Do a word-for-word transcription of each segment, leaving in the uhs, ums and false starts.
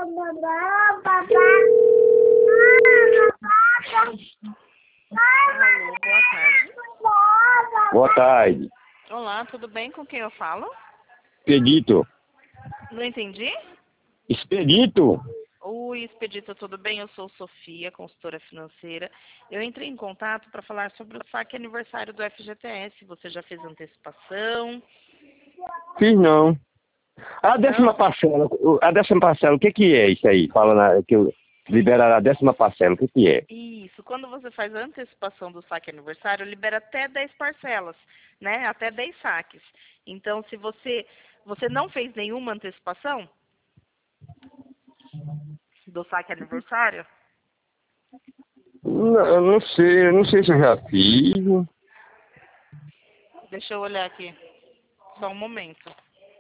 Alô, boa tarde. Boa tarde. Olá, tudo bem? Com quem eu falo? Expedito. Não entendi? Expedito? Oi, Expedito, tudo bem? Eu sou Sofia, consultora financeira. Eu entrei em contato para falar sobre o saque aniversário do F G T S. Você já fez antecipação? Fiz não. A décima Não? parcela, o- a décima parcela, o que que é isso aí? Fala na, que eu liberar a décima parcela, o que que é? Isso, quando você faz a antecipação do saque aniversário, libera até dez parcelas, né? Até dez saques. Então, se você, você não fez nenhuma antecipação do saque aniversário, Não, eu não sei, eu não sei se eu já fiz. deixa eu olhar aqui, só um momento.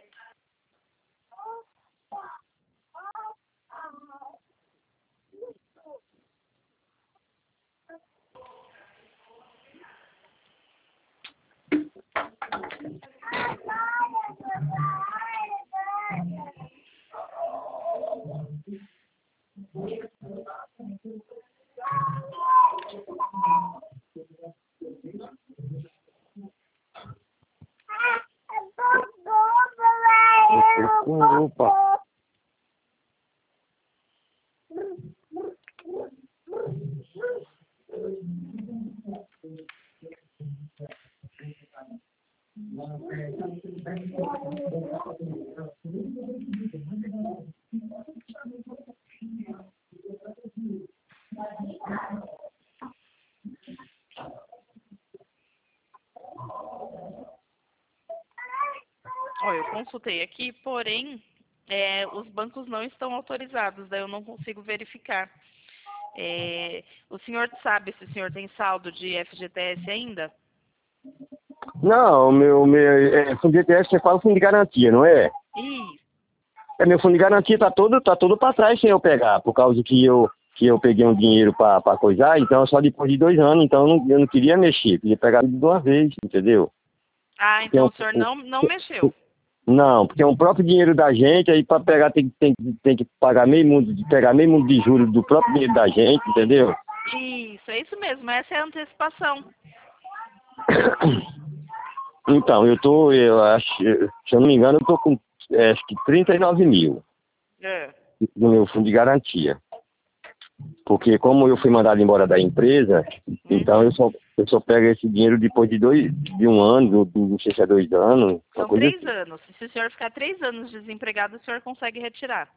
Opa. Olha, eu consultei aqui, porém, é, os bancos não estão autorizados, daí eu não consigo verificar. É, o senhor sabe se o senhor tem saldo de F G T S ainda? Não, o meu, meu é, fundo de G T S você fala fundo de garantia, não é? Isso. É, meu fundo de garantia tá todo, tá todo para trás sem eu pegar, por causa que eu, que eu peguei um dinheiro para coisar, então só depois de dois anos, então eu não, eu não queria mexer, queria pegar de uma vez, entendeu? Ah, Porque é então um, o senhor um- não, não mexeu. não, porque é um próprio dinheiro da gente, aí para pegar tem, que- tem, que- tem que pagar meio mundo, de pegar meio mundo de juros do próprio dinheiro da gente, entendeu? Isso, é isso mesmo, essa é a antecipação. Então, eu tô, eu acho, se eu não me engano, eu tô com é, acho que trinta e nove mil É. no meu fundo de garantia. Porque como eu fui mandado embora da empresa, então eu Uhum. só, eu só pego esse dinheiro depois de dois, de um ano, ou não sei se é dois anos, uma São coisa três assim. anos. Se o senhor ficar três anos desempregado, o senhor consegue retirar.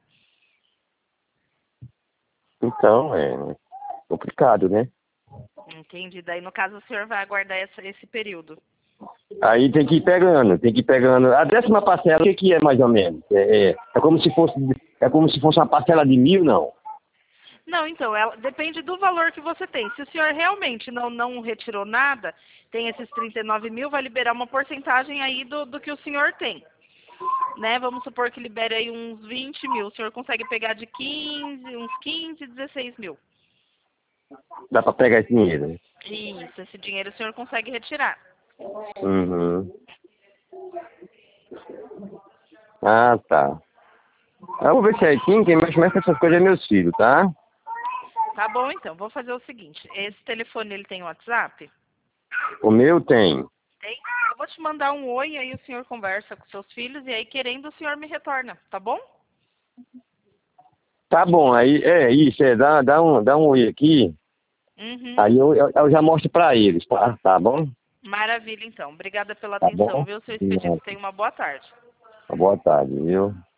Então, é complicado, né? Entendi. Daí, no caso, o senhor vai aguardar essa, esse período. Aí tem que ir pegando, tem que ir pegando. A décima parcela, o que, que é mais ou menos? É, é, é como se fosse, é como se fosse uma parcela de mil, não? Não, então, ela, depende do valor que você tem. Se o senhor realmente não, não retirou nada, tem esses trinta e nove mil, vai liberar uma porcentagem aí do, do que o senhor tem. Né? Vamos supor que libere aí uns vinte mil. O senhor consegue pegar de quinze, uns quinze, dezesseis mil. Dá para pegar esse dinheiro, né? Isso, esse dinheiro o senhor consegue retirar. Uhum. Ah, tá. Eu vou ver certinho, quem mexe mais com essas coisas é meus filhos, tá? Tá bom, então. Vou fazer o seguinte. Esse telefone, ele tem WhatsApp? O meu tem. Tem? Eu vou te mandar um oi, aí o senhor conversa com seus filhos e aí, querendo, o senhor me retorna, tá bom? Tá bom, aí é isso, é, dá, dá, um, dá um oi aqui, Uhum. aí eu, eu, eu já mostro pra eles, tá? Tá bom? Maravilha, então. Obrigada pela Tá atenção, bom? viu, seu Expedito? Tenha uma boa tarde. Boa tarde, viu?